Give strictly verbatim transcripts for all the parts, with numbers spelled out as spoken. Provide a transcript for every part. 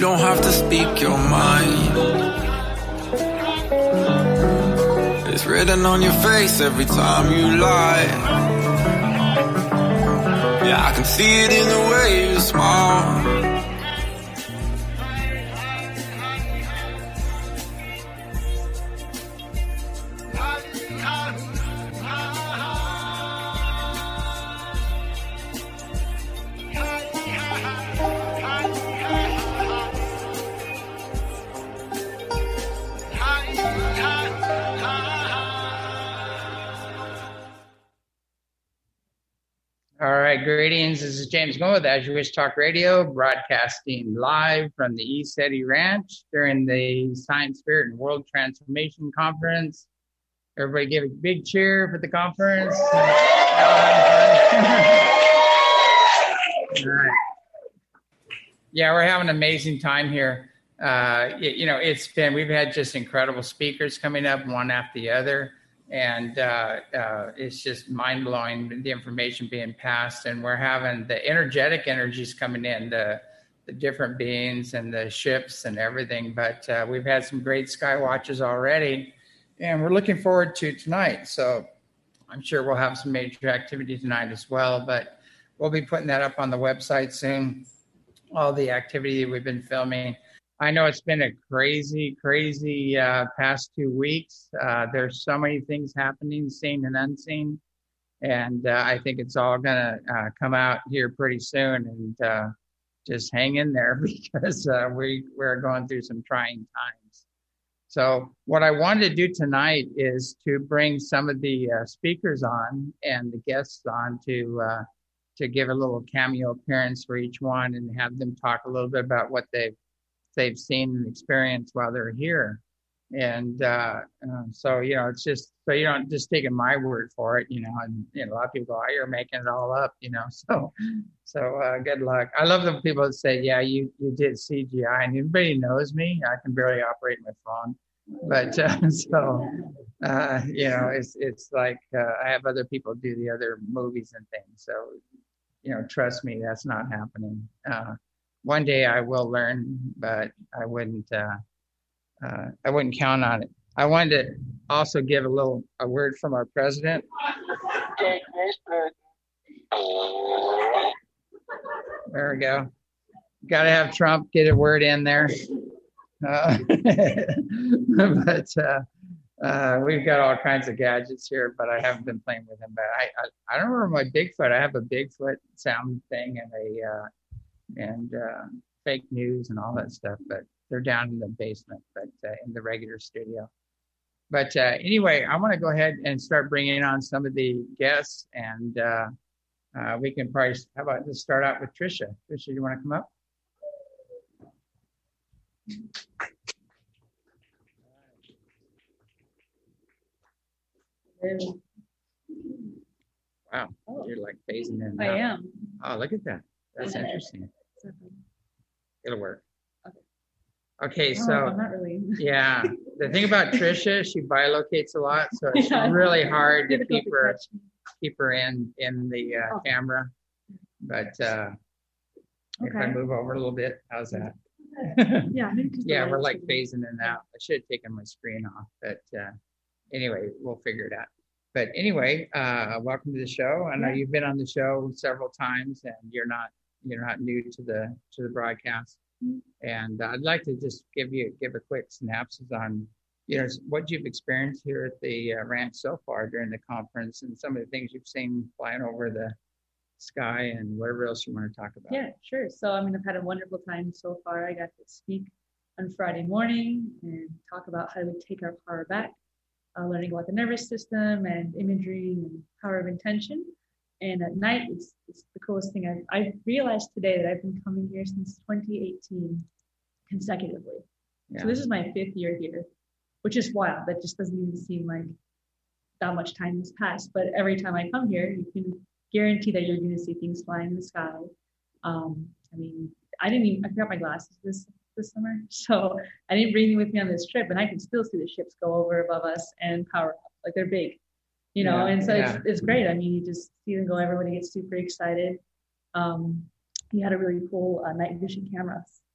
don't have to speak your mind. It's written on your face every time you lie. Yeah, I can see it in the way you smile. All right, greetings. This is James Moore with As You Wish Talk Radio, broadcasting live from the East Eddy Ranch during the Science, Spirit, and World Transformation Conference. Everybody give a big cheer for the conference. All right. Yeah, we're having an amazing time here. Uh, it, you know, it's been, we've had just incredible speakers coming up one after the other. And uh, uh, it's just mind-blowing, the information being passed. And we're having the energetic energies coming in, the, the different beings and the ships and everything. But uh, we've had some great sky watches already, and we're looking forward to tonight. So I'm sure we'll have some major activity tonight as well. But we'll be putting that up on the website soon, all the activity that we've been filming. I know it's been a crazy, crazy uh, past two weeks. Uh, there's so many things happening, seen and unseen. And uh, I think it's all going to uh, come out here pretty soon. And uh, just hang in there because uh, we, we're going through some trying times. So what I wanted to do tonight is to bring some of the uh, speakers on and the guests on to uh, to give a little cameo appearance for each one and have them talk a little bit about what they've they've seen and experienced while they're here. And uh, uh, so, you know, it's just, so you don't just taking my word for it, you know, and you know, a lot of people go, oh, you're making it all up, you know, so, so uh, good luck. I love the people that say, yeah, you, you did C G I, and everybody knows me. I can barely operate my phone. But uh, so, uh, you know, it's, it's like, uh, I have other people do the other movies and things. So, you know, trust me, that's not happening. Uh, One day I will learn, but I wouldn't. Uh, uh, I wouldn't count on it. I wanted to also give a little a word from our president. There we go. Got to have Trump get a word in there. Uh, but uh, uh, we've got all kinds of gadgets here, but I haven't been playing with them. But I, I, I don't remember my Bigfoot. I have a Bigfoot sound thing and a. Uh, and uh, fake news and all that stuff, but they're down in the basement, but uh, in the regular studio. But uh, anyway, I want to go ahead and start bringing on some of the guests, and uh, uh, we can probably, how about let's start out with Trisha. Trisha, do you want to come up? Wow, oh. You're like phasing in. I now. am. Oh, look at that. That's okay. Interesting. It'll work. Okay. Okay, oh, so not really. Yeah, the thing about Trisha, she bilocates a lot, so it's yeah, really hard to keep her keep her in in the uh, oh. camera. But uh, okay. If I move over a little bit, how's that? Yeah, yeah, we're like phasing in and out. I should have taken my screen off, but uh, anyway, we'll figure it out. But anyway, uh, welcome to the show. I know yeah. you've been on the show several times, and you're not you're not new to the to the broadcast. Mm-hmm. And I'd like to just give you give a quick synopsis on you know what you've experienced here at the uh, ranch so far during the conference, and some of the things you've seen flying over the sky, and whatever else you want to talk about. Yeah, sure. So I mean, I've had a wonderful time so far. I got to speak on Friday morning and talk about how to take our power back. Uh, learning about the nervous system and imagery and power of intention. And at night, it's, it's the coolest thing. I've, I've realized today that I've been coming here since twenty eighteen consecutively. Yeah. So this is my fifth year here, which is wild. That just doesn't even seem like that much time has passed. But every time I come here, you can guarantee that you're going to see things flying in the sky. Um, I mean, I didn't even, I forgot my glasses this this summer. So I didn't bring them with me on this trip, and I can still see the ships go over above us and power up. Like they're big, you know, yeah, and so yeah. it's, it's great. I mean, you just see them go, everybody gets super excited. Um, we had a really cool uh, night vision camera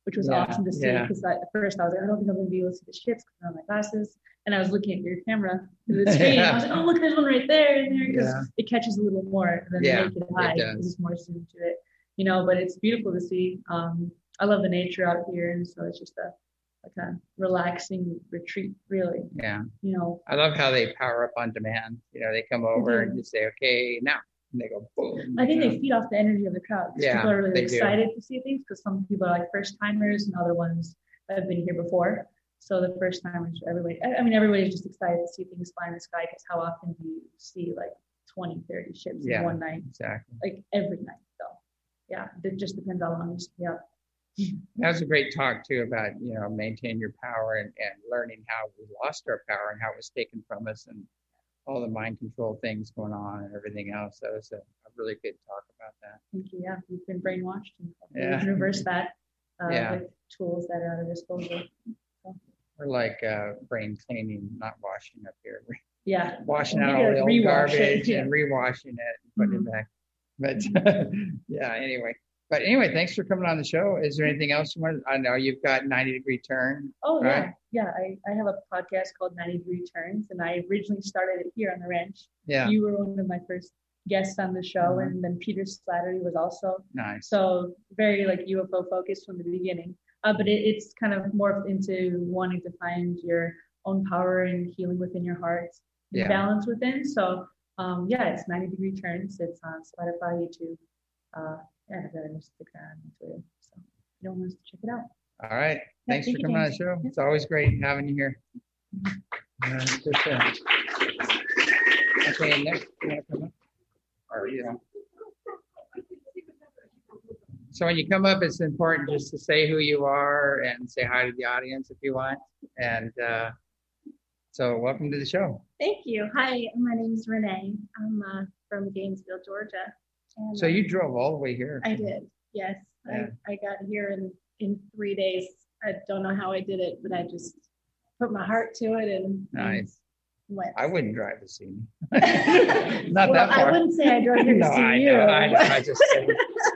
which was Yeah, awesome to see. yeah. Because at first I was like, I don't think I'm gonna be able to see the ships because I don't have my glasses. And I was looking at your camera through the screen. Yeah. I was like, oh, look, there's one right there and there, because Yeah. it catches a little more than Yeah, the naked it eye. does. There's more zoom to it, you know. But it's beautiful to see. Um, I love the nature out here, and so it's just a like a relaxing retreat, really. Yeah. You know, I love how they power up on demand. You know, they come over do. and just say, okay, now. And they go boom. I think you know. they feed off the energy of the crowd. Yeah, People are really they do. excited to see things because some people are like first timers and other ones have been here before. So the first timers, everybody, I I mean, everybody's just excited to see things fly in the sky because how often do you see like twenty, thirty ships Yeah. in one night? Exactly. Like every night. So yeah, it just depends how long you stay up. That was a great talk too about, you know, maintaining your power and, and learning how we lost our power and how it was taken from us and all the mind control things going on and everything else. That was a, a really good talk about that. Thank you. Yeah, we've been brainwashed and Yeah. we've reversed that uh, Yeah. with tools that are at our disposal. So, We're like uh, brain cleaning, not washing up here. We're yeah. washing We out gotta all the old rewash it, garbage yeah. and rewashing it and putting Mhm. it back. But yeah, anyway. But anyway, thanks for coming on the show. Is there anything else you want? I know you've got ninety degree turn. Oh right? yeah, yeah. I, I have a podcast called ninety Degree Turns, and I originally started it here on the ranch. Yeah. You were one of my first guests on the show, Mhm. and then Peter Slattery was also. Nice. So very like U F O focused from the beginning. Uh, but it, it's kind of morphed into wanting to find your own power and healing within your heart and Yeah. balance within. So um, yeah, it's ninety Degree Turns. It's on Spotify, YouTube. Uh, yeah, then Instagram and Twitter. So if you don't want to check it out. All right. Thanks thank for you, coming on the James. show. Yeah. It's always great having you here. Uh, just, uh, okay, next, you want to come up? Or, you know. So when you come up, it's important just to say who you are and say hi to the audience if you want. And uh, so welcome to the show. Thank you. Hi, my name is Renee. I'm uh, from Gainesville, Georgia. And, So uh, you drove all the way here. I did. Yes, Yeah. I, I got here in in three days. I don't know how I did it, but I just put my heart to it and Nice. and went. I wouldn't drive to see me. well, Not that far. I wouldn't say I drove here to No, see I you. know, I know. I just kidding.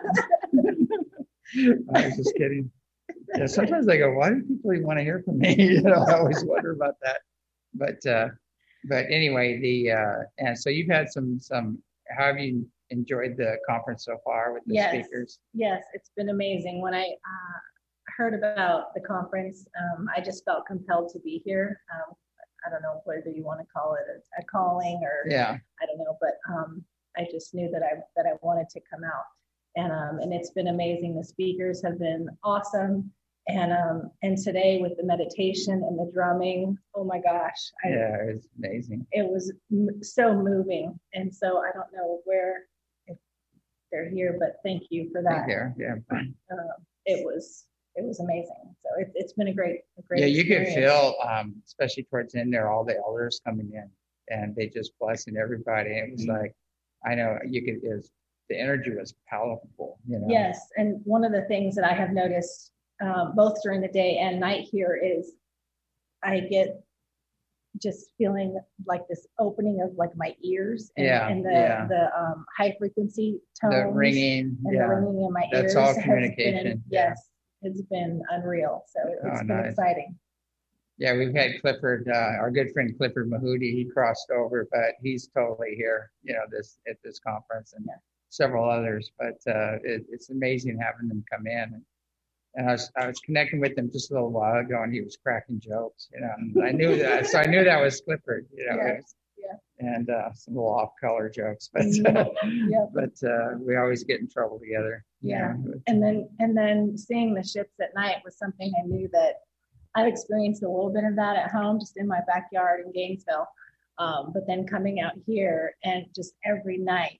I was just kidding. Yeah, sometimes I go, why do people even want to hear from me? You know, I always wonder about that. But uh, but anyway, the uh, and so you've had some some. How have you enjoyed the conference so far with the Yes. speakers? Yes, it's been amazing. When I uh, heard about the conference, um, I just felt compelled to be here. Um, I don't know whether you want to call it a, a calling or Yeah, I don't know, but um, I just knew that I that I wanted to come out, and um, and it's been amazing. The speakers have been awesome, and um, and today with the meditation and the drumming, oh my gosh, I, yeah, it's amazing. it was m- so moving, and so I don't know where if they're here, but thank you for Thank that. you. Yeah, fine. Uh, it was it was amazing. So it, it's been a great a great Yeah, you could experience. feel, um, especially towards the end there, all the elders coming in and they just blessing everybody. It was like, I know you could, is the energy was powerful, you know? Yes, and one of the things that I have noticed um, both during the day and night here is I get just feeling like this opening of like my ears and, Yeah, and the yeah. the um, high frequency tones The ringing, and yeah. the ringing in my That's ears. all has been- communication, yeah. yes, it's been unreal. So it, it's Oh, been nice. exciting. Yeah, we've had Clifford, uh, our good friend Clifford Mahudi, he crossed over, but he's totally here, you know, this at this conference and Yeah. several others. But uh, it, it's amazing having them come in. And, and I was I was connecting with him just a little while ago, and he was cracking jokes, you know. And I knew that, so I knew that was Clifford, you know. Yes, it was- yeah. And uh, some little off-color jokes, but Mhm. uh, Yeah. but uh, we always get in trouble together. you Yeah. know. And then and then seeing the ships at night was something I knew that I've experienced a little bit of that at home, just in my backyard in Gainesville. Um, but then coming out here and just every night,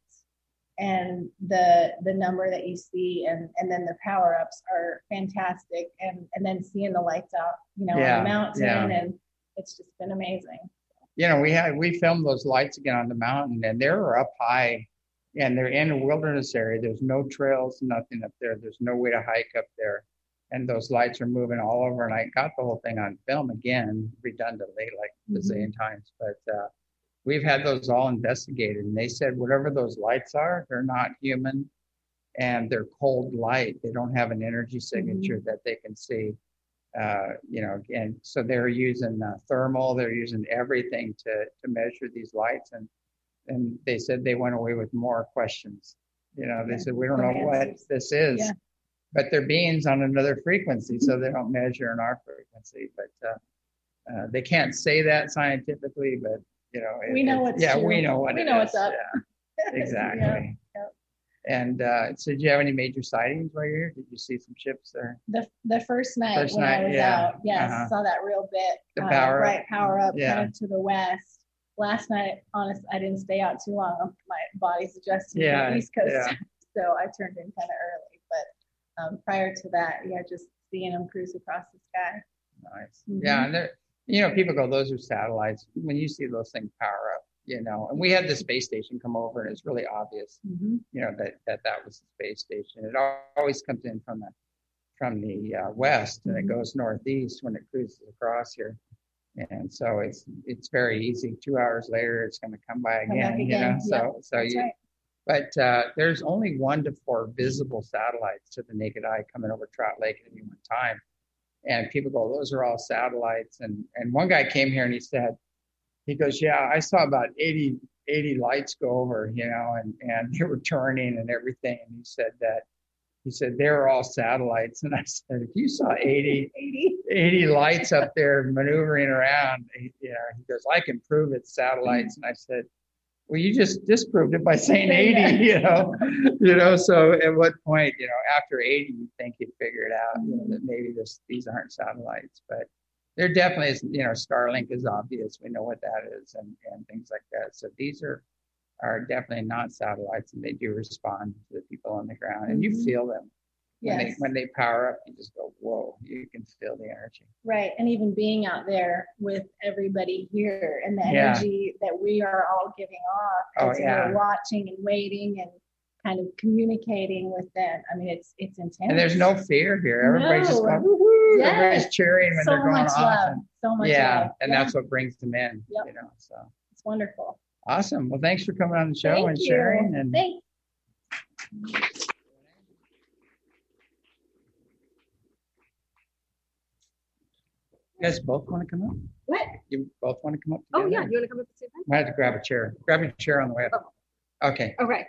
and the the number that you see, and and then the power ups are fantastic, and and then seeing the lights out, you know, Yeah, on the mountain, yeah. and it's just been amazing. You know, we had we filmed those lights again on the mountain, and they were up high, and they're in a wilderness area. There's no trails, nothing up there. There's no way to hike up there, and those lights are moving all over. And I got the whole thing on film again, redundantly, like a Mhm. bazillion times. But uh, we've had those all investigated, and they said whatever those lights are, they're not human. and they're cold light. They don't have an energy signature mm-hmm. that they can see. Uh, you know, and so they're using uh, thermal. They're using everything to to measure these lights, and and they said they went away with more questions. You know, they yeah. said we don't know what this is, yeah. but they're beings on another frequency, so they don't measure in our frequency. But uh, uh, they can't say that scientifically, but you know, it, we know what's yeah, true. we know what we it know is. what's up. Yeah, exactly. yeah. And uh, so, did you have any major sightings while you're here? Did you see some ships there? The the first night first when night, I was yeah. out, yes, uh-huh. saw that real bit. The power uh, bright power up, yeah. kind of to the west. Last night, honest, I didn't stay out too long. My body's adjusting yeah, to the East Coast, yeah. so I turned in kind of early. But um, prior to that, yeah, just seeing them cruise across the sky. Nice. Mm-hmm. Yeah, and you know, people go, those are satellites. When you see those things power up. You know, and we had the space station come over, and it's really obvious, mm-hmm. you know, that, that that was the space station. It always comes in from the from the uh, west, and mm-hmm. it goes northeast when it cruises across here. And so it's it's very easy. Two hours later, it's going to come by come again. again. You know, yep. so so That's you. Right. But uh, there's only one to four visible satellites to the naked eye coming over Trout Lake at any one time, and people go, those are all satellites. And and one guy came here and he said. He goes, yeah, I saw about eighty, eighty lights go over, you know, and, and they were turning and everything. And he said that, he said, they were all satellites. And I said, if you saw eighty, eighty, eighty lights up there maneuvering around, he, you know, he goes, I can prove it's satellites. And I said, well, you just disproved it by saying eighty, you know, you know, so at what point, you know, after eighty, you think you'd figure it out, you know, that maybe this, these aren't satellites, but there definitely is, you know, Starlink is obvious. We know what that is and, and things like that. So these are are definitely not satellites, and they do respond to the people on the ground. And you feel them. When, yes. they, when they power up, you just go, whoa, you can feel the energy. Right. And even being out there with everybody here and the energy yeah. that we are all giving off. Oh, yeah. We're watching and waiting and kind of communicating with them. I mean, it's it's intense. And there's no fear here. Everybody's no. just going, woo-hoo. Yes. Everybody's cheering when so they're going much off. Love. And, so much yeah, love. and yeah. that's what brings them in, yep. you know, so. It's wonderful. Awesome. Well, thanks for coming on the show Thank and you. sharing. And Thanks. You guys both want to come up? What? You both want to come up together? Oh, yeah. You want to come up at the same time? I have to grab a chair. Grab a chair on the way up. Oh. Okay. Okay.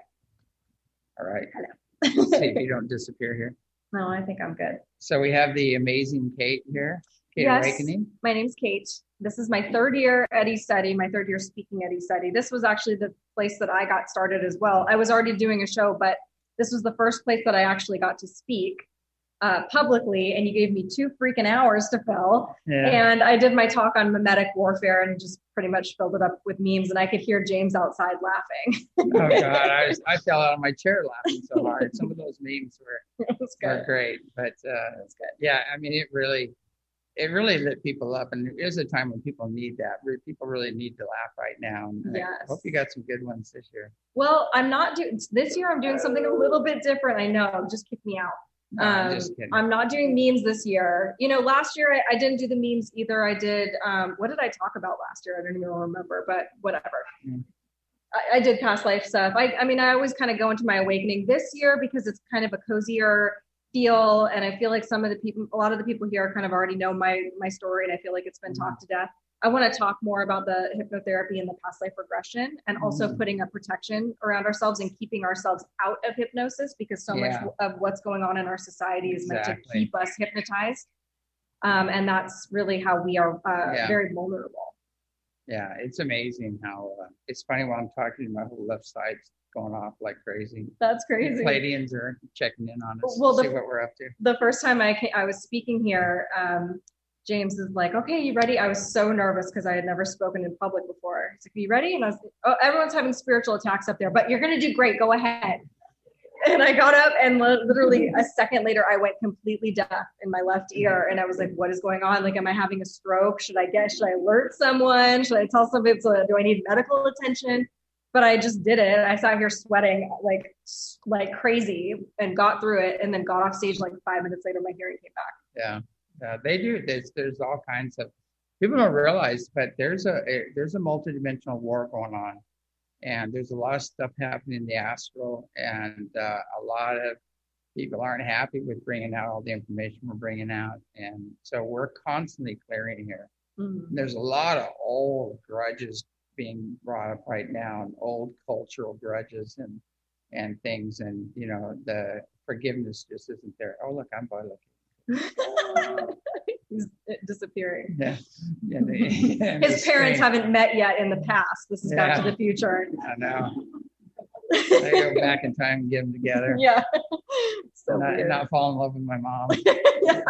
All right. Hello. See if you don't disappear here. No, I think I'm good. So we have the amazing Kate here. Kate yes, Awakening. My name's Kate. This is my third year at eStudy, my third year speaking at eStudy. This was actually the place that I got started as well. I was already doing a show, but this was the first place that I actually got to speak uh, publicly, and you gave me two freaking hours to fill. Yeah. And I did my talk on mimetic warfare and just pretty much filled it up with memes, and I could hear James outside laughing. Oh God, I, was, I fell out of my chair laughing so hard. Some of those memes were, were great, but uh, That's good. yeah, I mean, it really, it really lit people up, and there is a time when people need that. People really need to laugh right now. And yes. I hope you got some good ones this year. Well, I'm not doing this year. I'm doing something a little bit different. I know. Just kick me out. No, um, I'm just kidding. I'm not doing memes this year. You know, last year I, I didn't do the memes either. I did. Um, what did I talk about last year? I don't even remember. But whatever. Mm. I, I did past life stuff. I, I mean, I always kind of go into my awakening this year because it's kind of a cozier feel, and I feel like some of the people, a lot of the people here kind of already know my my story, and I feel like it's been mm-hmm. talked to death. I want to talk more about the hypnotherapy and the past life regression, and also mm-hmm. putting a protection around ourselves and keeping ourselves out of hypnosis, because so yeah. much of what's going on in our society is exactly. meant to keep us hypnotized, um, and that's really how we are uh, yeah. very vulnerable. Yeah, it's amazing how uh, it's funny while I'm talking, my whole left side's going off like crazy. That's crazy. The Pleiadians are checking in on us well, to the, see what we're up to. The first time I came, I was speaking here, um, James is like, okay, you ready? I was so nervous because I had never spoken in public before. He's like, are you ready? And I was like, oh, everyone's having spiritual attacks up there, but you're going to do great. Go ahead. And I got up, and literally a second later, I went completely deaf in my left ear. And I was like, what is going on? Like, am I having a stroke? Should I get, should I alert someone? Should I tell somebody, so do I need medical attention? But I just did it. I sat here sweating like, like crazy and got through it, and then got off stage like five minutes later, my hearing came back. Yeah. Uh, they do. There's there's all kinds of people don't realize, but there's a, a there's a multidimensional war going on, and there's a lot of stuff happening in the astral, and uh, a lot of people aren't happy with bringing out all the information we're bringing out, and so we're constantly clearing here. Mm-hmm. There's a lot of old grudges being brought up right now, and old cultural grudges and and things, and you know the forgiveness just isn't there. Oh look, I'm by looking. He's disappearing. Yeah. Yeah, they, yeah, his parents haven't met yet in the past. This is yeah. Back to the Future. I know. I go back in time and get them together. Yeah. So not, not fall in love with my mom. Yeah.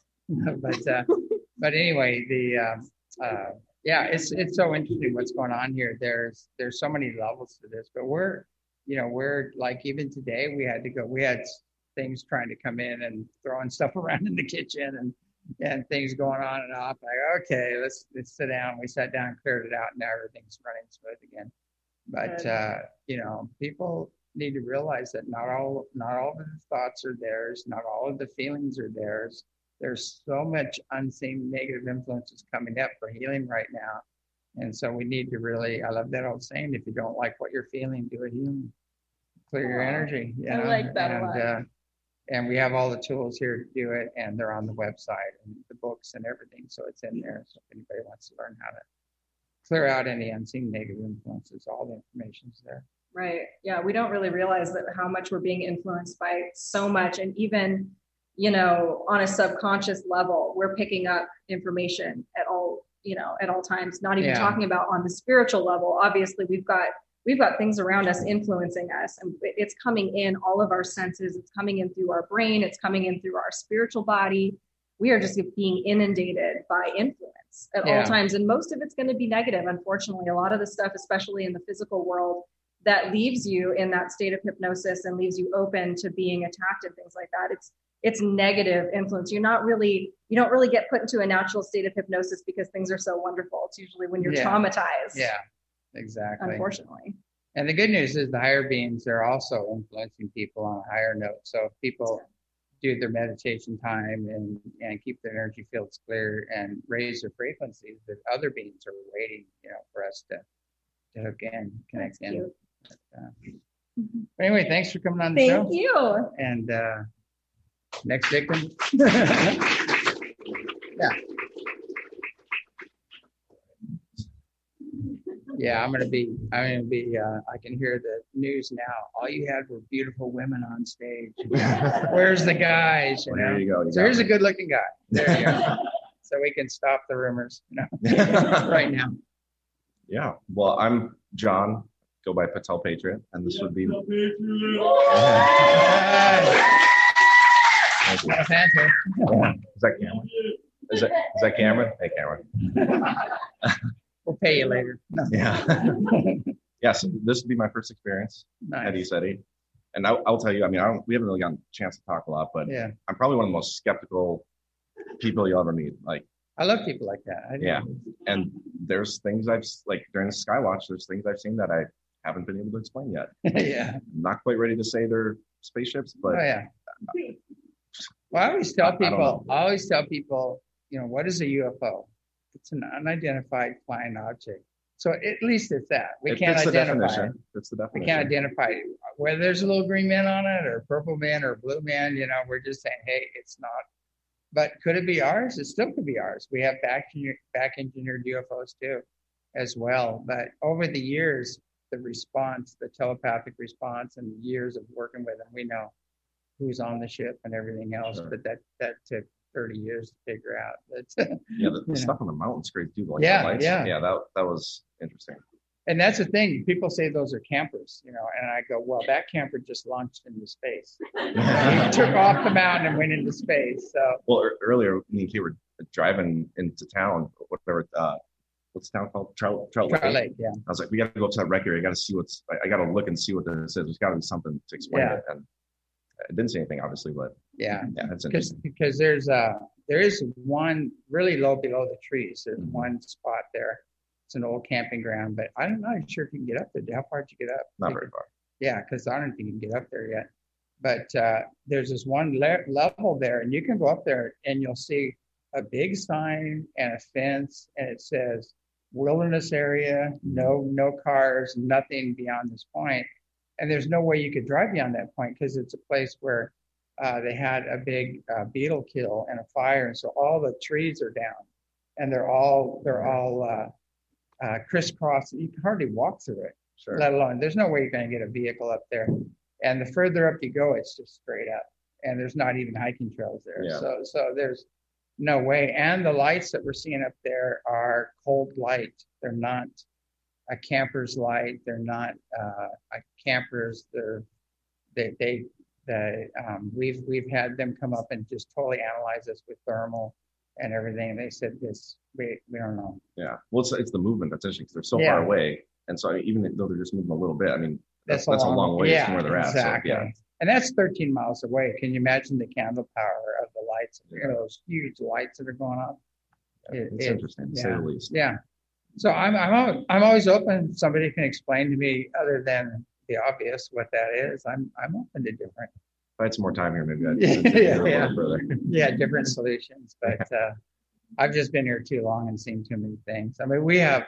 but uh, but anyway, the uh, uh, yeah, it's it's so interesting what's going on here. There's there's so many levels to this, but we're you know we're like even today we had to go. We had things trying to come in and throwing stuff around in the kitchen and. and things going on and off. Like, okay, let's let's sit down. We sat down, cleared it out, and now everything's running smooth again. But uh, you know, people need to realize that not all not all of the thoughts are theirs, not all of the feelings are theirs. There's so much unseen negative influences coming up for healing right now. And so we need to really, I love that old saying, if you don't like what you're feeling, do a healing. Clear your energy. You know? I like that and, a lot. Uh, And we have all the tools here to do it, and they're on the website and the books and everything. So it's in there. So if anybody wants to learn how to clear out any unseen negative influences, all the information's there. Right. Yeah. We don't really realize that how much we're being influenced by so much. And even, you know, on a subconscious level, we're picking up information at all, you know, at all times, not even yeah. talking about on the spiritual level. Obviously, we've got We've got things around us influencing us, and it's coming in all of our senses. It's coming in through our brain. It's coming in through our spiritual body. We are just being inundated by influence at yeah. all times. And most of it's going to be negative. Unfortunately, a lot of the stuff, especially in the physical world, that leaves you in that state of hypnosis and leaves you open to being attacked and things like that. It's, it's negative influence. You're not really, you don't really get put into a natural state of hypnosis because things are so wonderful. It's usually when you're yeah. traumatized. Yeah. Exactly. Unfortunately. And the good news is the higher beings are also influencing people on a higher note. So if people do their meditation time and, and keep their energy fields clear and raise their frequencies, that other beings are waiting, you know, for us to, to hook in, connect That's in. But, uh, but anyway, thanks for coming on the Thank show. Thank you. And uh, next victim. yeah. Yeah, I'm gonna be. I'm gonna be. Uh, I can hear the news now. All you had were beautiful women on stage. Where's the guys? You well, know? There you go. You so here's me. a good-looking guy. There you go. So we can stop the rumors. You know, right now. Yeah. Well, I'm John. Go by Patel Patriot, and this would be. Thank you. Yeah. Is that Cameron? Is that is that Cameron? Hey, Cameron. We'll pay you later. No. Yeah. Yeah. So this would be my first experience nice. at ECETI. And I'll, I'll tell you, I mean, I don't, we haven't really gotten a chance to talk a lot, but yeah. I'm probably one of the most skeptical people you'll ever meet. Like, I love people like that. I yeah. And there's things I've, like during the Skywatch, there's things I've seen that I haven't been able to explain yet. Yeah. I'm not quite ready to say they're spaceships, but. Oh, yeah. Well, I always tell people, I, I always tell people, you know, what is a U F O? It's an unidentified flying object. So at least it's that. We it can't identify it. That's the definition. We can't identify it. Whether there's a little green man on it or a purple man or a blue man, you know, we're just saying, hey, it's not. But could it be ours? It still could be ours. We have back, back engineered U F Os too, as well. But over the years, the response, the telepathic response and years of working with them, we know who's on the ship and everything else. Sure. But that, that took thirty years to figure out. That's, yeah, the, the stuff on the mountain's great too. Like yeah, the lights. yeah, yeah. That that was interesting. And that's the thing. People say those are campers, you know, and I go, well, that camper just launched into space. He took off the mountain and went into space. So well, er, earlier me and Kate were driving into town, whatever. Uh, what's the town called? Trout, Trout, Trout Lake. Lake. Yeah. I was like, we got to go up to that wreck area. I got to see what's. I, I got to look and see what this is. There's got to be something to explain yeah. it. And I didn't say anything, obviously, but yeah, yeah, that's interesting. Because there's uh there is one really low below the trees. There's mm-hmm. one spot there. It's an old camping ground, but I'm not sure if you can get up there. How far did you get up? Not very far. Yeah, because I don't think you can get up there yet. But uh, there's this one le- level there, and you can go up there and you'll see a big sign and a fence, and it says wilderness area, no no cars, nothing beyond this point. And there's no way you could drive beyond that point because it's a place where uh, they had a big uh, beetle kill and a fire, and so all the trees are down, and they're all they're all uh, uh, crisscross. You can hardly walk through it, Sure. let alone there's no way you're going to get a vehicle up there. And the further up you go, it's just straight up, and there's not even hiking trails there. Yeah. So so there's no way. And the lights that we're seeing up there are cold light. They're not a camper's light. They're not uh, a campers. They're they they they um, we've we've had them come up and just totally analyze us with thermal and everything. And they said this we we don't know. Yeah. Well, it's, it's the movement that's interesting because they're so Yeah. far away. And so even though they're just moving a little bit, I mean, that's, That's that's a long way yeah, from where they're exactly. at. So, yeah. And that's thirteen miles away. Can you imagine the candle power of the lights? You know, those huge lights that are going off. It- It's it- interesting to say yeah. the least. Yeah. So I'm I'm al- I'm always open. Somebody can explain to me other than the obvious what that is. I'm I'm open to different If I had some more time here, maybe I'd Yeah, dig in a yeah, little yeah. further. yeah different solutions. But uh, I've just been here too long and seen too many things. I mean, we have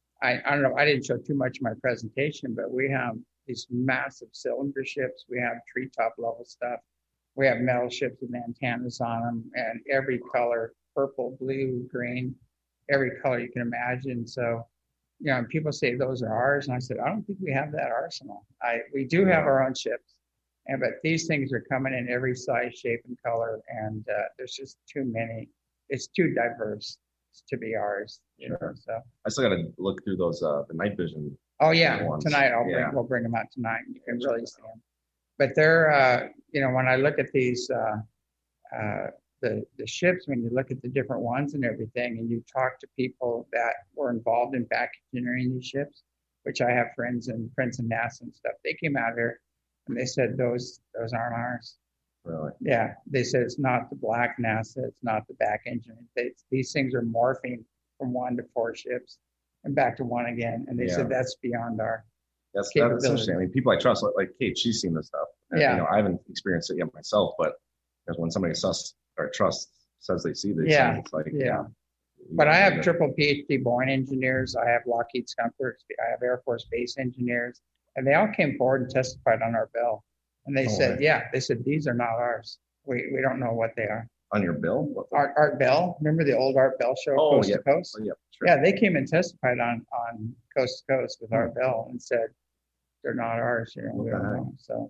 I I don't know. I didn't show too much in my presentation, but we have these massive cylinder ships. We have treetop level stuff. We have metal ships with antennas on them, and every color: purple, blue, green, every color you can imagine. So, you know, people say those are ours, and I said I don't think we have that arsenal. I we do have our own ships, and but these things are coming in every size, shape, and color, and uh, there's just too many. It's too diverse to be ours. You know, so. I still got to look through those, uh, the night vision. Oh yeah, ones. tonight I'll bring Yeah. we'll bring them out tonight. You can really see them. But they're uh, you know when I look at these uh, uh, the the ships, when you look at the different ones and everything, and you talk to people that were involved in back engineering these ships, which I have friends and friends in NASA and stuff. They came out here and they said those those aren't ours. Really? Yeah, they said it's not the black NASA, it's not the back engine. They, these things are morphing from one to four ships and back to one again. And they Yeah. said that's beyond our. That's, that's Capability. interesting. I mean, people I trust, like, like Kate, she's seen this stuff. And, Yeah. You know, I haven't experienced it yet myself, but because when somebody sus or trusts says they see these Yeah. things, it's like, Yeah. yeah. But I have Yeah. triple PhD Boeing engineers. I have Lockheed Skunk Works. I have Air Force Base engineers, and they all came forward and testified on our bill. And they Oh, said, right. yeah, they said these are not ours. We we don't know what they are. On your bill? What the- Art Art Bell, remember the old Art Bell show, Oh, Coast yeah. to Coast? Oh, yeah, sure. Yeah, they came and testified on on Coast to Coast with Art Bell and said they're not ours. You know, we don't Okay. know. So,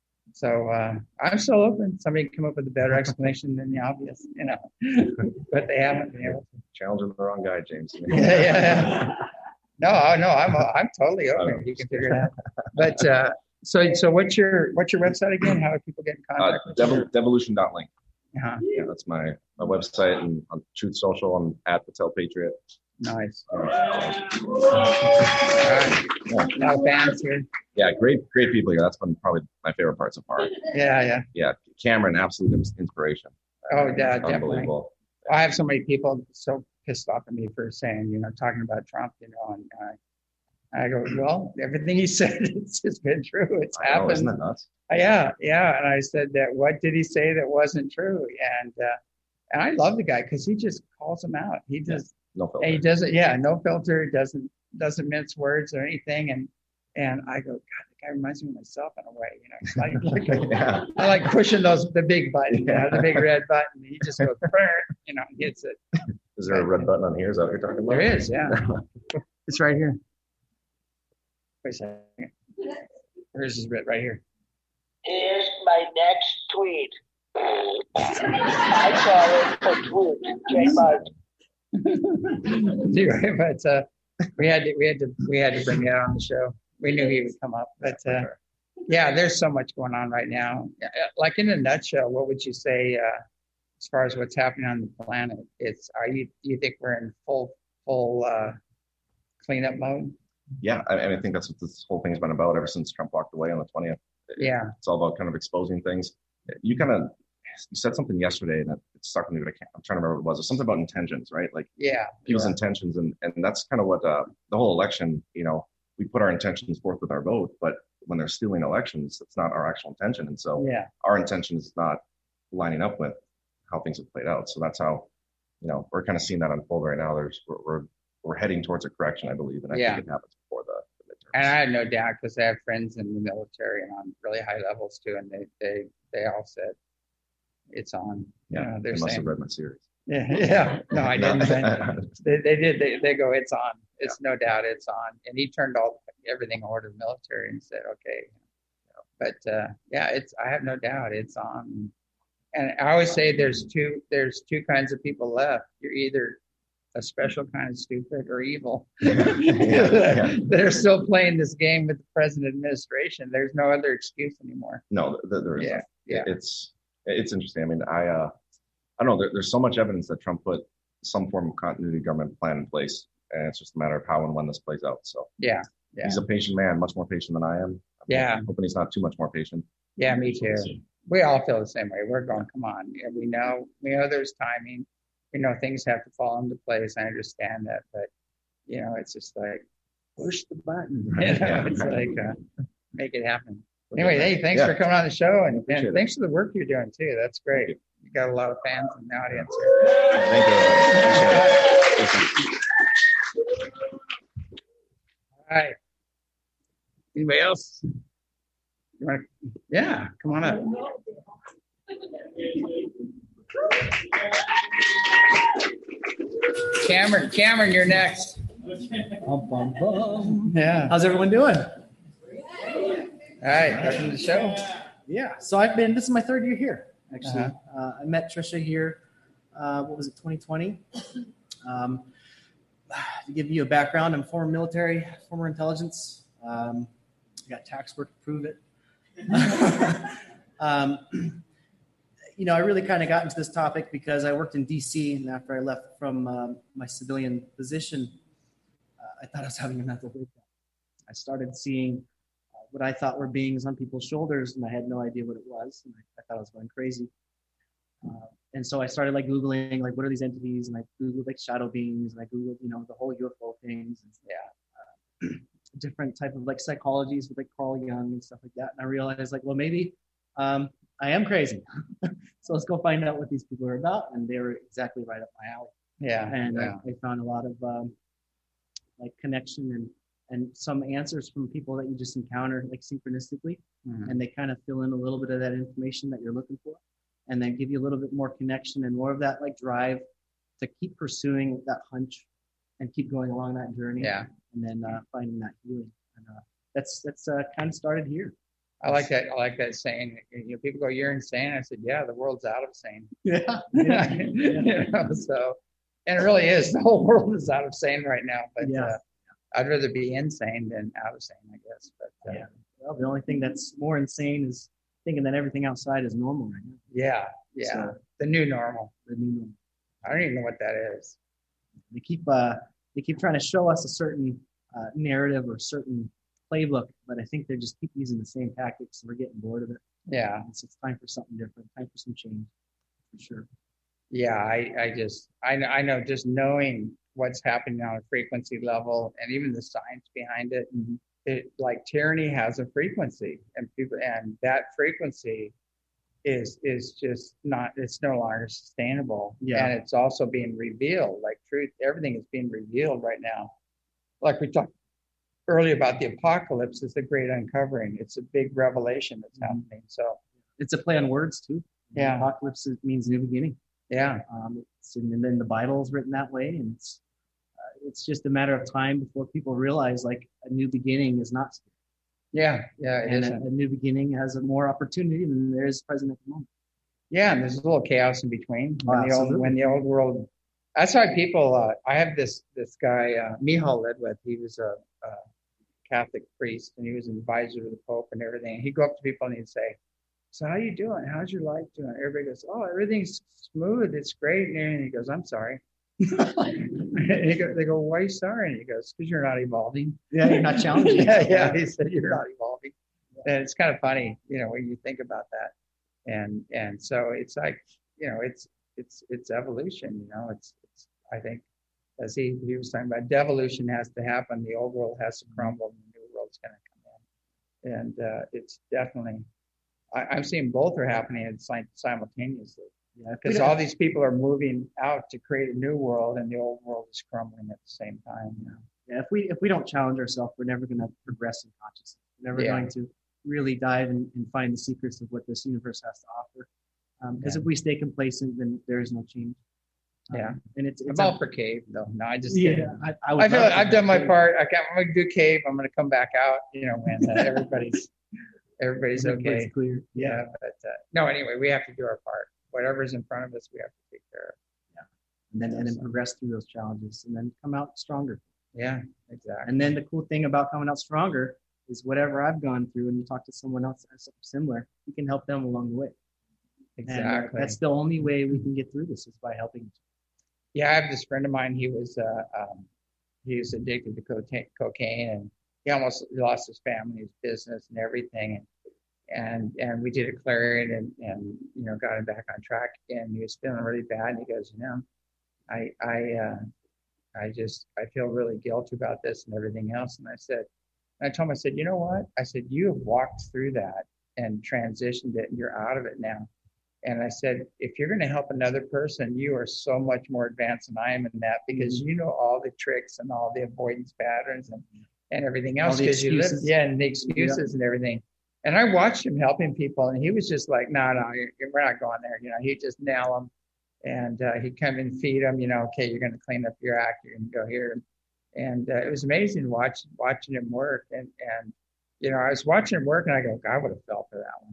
so uh, I'm still open. Somebody can come up with a better explanation than the obvious, you know, but they haven't been able to. Challenging the wrong guy, James. Yeah, yeah, yeah. No, I- no, I'm I'm totally open. You can figure it out. But uh, so so what's your what's your website again? How do people get in Uh, contact with Devol- you? devolution dot link. Uh-huh. Yeah, that's my, my website, and on Truth Social, I'm at Patel Patriot. Nice. Uh, All right. yeah. A lot of fans here. yeah, great, great people here. That's been probably my favorite part so far. Yeah, yeah. Yeah, Cameron, absolute ins- inspiration. Oh, Uh, yeah, definitely. unbelievable. I have so many people so pissed off at me for saying, you know, talking about Trump, you know, and uh, I go, well, everything he said, it's just been true. It's I know, happened. isn't that nuts? Uh, yeah, yeah. And I said that, what did he say that wasn't true? And uh, and I love the guy because he just calls him out. He just No filter. and he doesn't, yeah, no filter, doesn't doesn't mince words or anything. And and I go, God, the guy reminds me of myself in a way, you know. It's like, like yeah. I like pushing those the big button, you know, the Yeah. big red button. He just goes, "Brr," you know, hits it. Is there a red button on here? Is that what you're talking about? There is, yeah. It's right here. Wait a second. Where's this bit right here? Here's my next tweet. I saw it for tweet. J Mart. Anyway, but uh, we had to we had to we had to bring that on the show. We knew he would come up, but uh, yeah, there's so much going on right now. Uh, Like in a nutshell, what would you say uh, as far as what's happening on the planet? It's are you do you think we're in full full uh, cleanup mode? Yeah, I, I think that's what this whole thing's been about ever since Trump walked away on the twentieth. Yeah, It's all about kind of exposing things. You kind of you said something yesterday, and it stuck with me, but I can't, I'm trying to remember what it was. It's something about intentions, right? Like yeah, people's yeah. intentions, and and that's kind of what uh, the whole election. You know, we put our intentions forth with our vote, but when they're stealing elections, it's not our actual intention, and so yeah. our intention is not lining up with how things have played out. So that's how, you know, we're kind of seeing that unfold right now. There's we're, we're we're heading towards a correction, I believe, and I Yeah. think it happens before the, the midterms. And I had no doubt because I have friends in the military and on really high levels too, and they they they all said it's on. yeah, You know, they they're must saying, have read my series. yeah, yeah. No, I didn't. they, they did. They, they go, it's on. It's no doubt it's on. And he turned all everything over to the military and said, okay. But uh, yeah, it's. I have no doubt it's on. And I always say there's two. There's two kinds of people left. You're either a special kind of stupid or evil. Yeah, yeah. They're still playing this game with the present administration. There's no other excuse anymore. No, th- there isn't. Yeah, yeah. It's it's interesting. I mean, I uh, I don't know. There, there's so much evidence that Trump put some form of continuity government plan in place, and it's just a matter of how and when this plays out. So Yeah, yeah, he's a patient man, much more patient than I am. I'm Yeah. hoping he's not too much more patient. yeah. Me too. We all feel the same way. We're going, come on. Yeah, we know, we know there's timing. We know things have to fall into place. I understand that, but you know, it's just like push the button. You know, it's like uh, make it happen. Anyway, hey, thanks Yeah. for coming on the show, and, Appreciate and it. thanks for the work you're doing too. That's great. You got a lot of fans in the audience here. Thank you. Appreciate it. All right. Anybody else? You want to, yeah, come on up. Cameron, Cameron, you're next. Bum, bum, bum. Yeah. How's everyone doing? All right, welcome to the show. Yeah. So I've been, this is my third year here, actually. Uh-huh. Uh, I met Trisha here, uh, what was it, twenty twenty? Um, to give you a background, I'm former military, former intelligence. Um, I got tax work to prove it. um, you know, I really kind of got into this topic because I worked in D C, and after I left from um, my civilian position, uh, I thought I was having a mental breakdown. I started seeing uh, what I thought were beings on people's shoulders, and I had no idea what it was, and I, I thought I was going crazy. Uh, and so I started like Googling, like, what are these entities? And I Googled like shadow beings, and I Googled, you know, the whole U F O things. And, yeah. Uh, different type of like psychologies with like Carl Jung and stuff like that. And I realized like, well, maybe um, I am crazy. So let's go find out what these people are about. And they were exactly right up my alley. Yeah. And yeah. I, I found a lot of um, like connection and, and some answers from people that you just encounter like synchronistically. Mhm. And they kind of fill in a little bit of that information that you're looking for, and then give you a little bit more connection and more of that like drive to keep pursuing that hunch and keep going along that journey. Yeah. And then uh, finding that healing. And uh, that's that's uh, kind of started here. I like that. I like that saying. You know, people go, "You're insane." I said, "Yeah, the world's out of sane." Yeah. Yeah. You know, so, and it really is. The whole world is out of sane right now. But Yeah. uh, I'd rather be insane than out of sane, I guess. But uh, Yeah. Well, the only thing that's more insane is thinking that everything outside is normal right now. yeah, yeah, So, the new normal. the new normal. I don't even know what that is. They keep uh, they keep trying to show us a certain uh, narrative or certain playbook, but I think they just keep using the same tactics, and we're getting bored of it. Yeah, It's, it's time for something different. Time for some change, for sure. yeah. I, I just, I, kn- I know just knowing what's happening on a frequency level and even the science behind it. Mm-hmm. It like tyranny has a frequency, and people, and that frequency is is just not. It's no longer sustainable. Yeah. And it's also being revealed. Like truth, everything is being revealed right now. Like we talked earlier about the apocalypse, is the great uncovering. It's a big revelation that's Mm-hmm. happening. So It's a play on words too. Yeah. Apocalypse is- means new beginning. yeah, Um, it's, and then the Bible is written that way, and it's uh, it's just a matter of time before people realize like a new beginning is not scary. yeah, yeah. It And a, isn't. a new beginning has a more opportunity than there is present at the moment. Yeah, and there's a little chaos in between. Oh, When the old absolutely. when the old world. That's why people. Uh, I have this this guy uh, Michal Ledwith. He was a, a Catholic priest, and he was an advisor to the Pope and everything. He'd go up to people and he'd say, "So how you doing? How's your life doing?" Everybody goes, "Oh, everything's smooth. It's great." And he goes, "I'm sorry." And he go, they go, "Why are you sorry?" And he goes, "Because you're not evolving." Yeah, you're not challenging. yeah, yeah. He said, "You're not evolving." And it's kind of funny, you know, when you think about that. And and so it's like, you know, it's it's it's evolution. You know, it's it's. I think, as he he was talking about, devolution has to happen. The old world has to crumble, and the new world's going to come in. And uh, it's definitely. I, I'm seeing both are happening at sim- simultaneously. Yeah, if we because don't- all these people are moving out to create a new world, and the old world is crumbling at the same time. You know? yeah, if we if we don't challenge ourselves, we're never going to progress in consciousness. We're never Yeah. going to really dive and, and find the secrets of what this universe has to offer. Because Yeah. if we stay complacent, then there is no change. Um, Yeah. and it's, I'm it's all a, for cave though. No, I just yeah. kidding. I, I, would I feel love like to I've done my have- part. I got, I'm a good cave. I'm going to come back out. You know, when uh, everybody's everybody's Everybody's okay. clear. Yeah, but uh, no. Anyway, we have to do our part. Whatever's in front of us, we have to take care of. And then and then progress through those challenges, and then come out stronger. Yeah, exactly. And then the cool thing about coming out stronger is whatever I've gone through, and you talk to someone else that has something similar, you can help them along the way. And, uh, Exactly. that's the only way we can get through this is by helping each Yeah, I have this friend of mine. He was uh, um, he was addicted to cocaine, cocaine, and he almost lost his family, his business, and everything. And and and we did a clearing, and and you know got him back on track. And he was feeling really bad. And he goes, you know, I I uh, I just I feel really guilty about this and everything else. And I said, and I told him, I said, you know what? I said, you have walked through that and transitioned it, and you're out of it now. And I said, if you're going to help another person, you are so much more advanced than I am in that, because you know all the tricks and all the avoidance patterns and, and everything All else. the Because you live, excuses. yeah, and the excuses and everything. And I watched him helping people, and he was just like, no, no, you're- we're not going there. You know, he'd just nail them, and uh, he'd come and feed them. You know, okay, you're going to clean up your act. You're going to go here, and uh, it was amazing watching watching him work. And and you know, I was watching him work, and I go, God, I would have fell for that one.